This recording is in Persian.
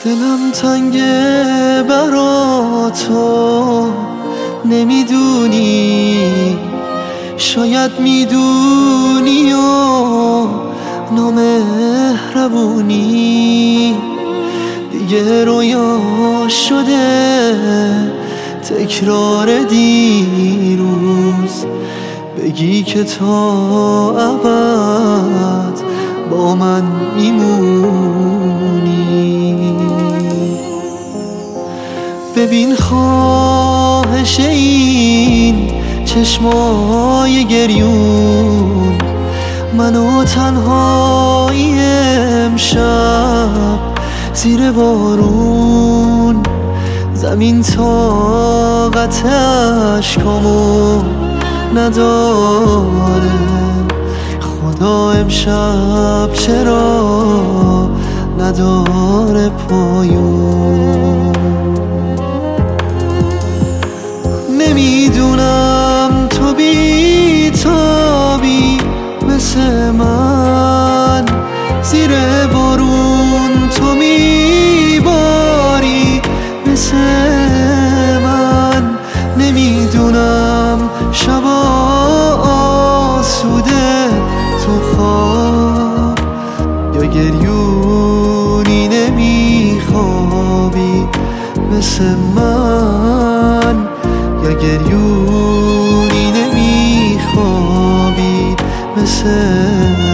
دلم تنگه برا تو، نمیدونی، شاید میدونی و نامهربونی. دیگه رویا شده تکرار دیروز، بگی که تا ابد با من میمونی. ببین خواهش این چشمای گریون، منو تنهایی امشب زیر بارون. زمین طاقت اشکامو نداره، خدا امشب چرا نداره پایون. نمیدونم تو بی تابی مثل من، زیر بارون تو میباری مثل من. نمیدونم شبا آسوده تو خواب یا گریونی، نمیخوابی مثل من، یا گریونی نمیخوابی مثل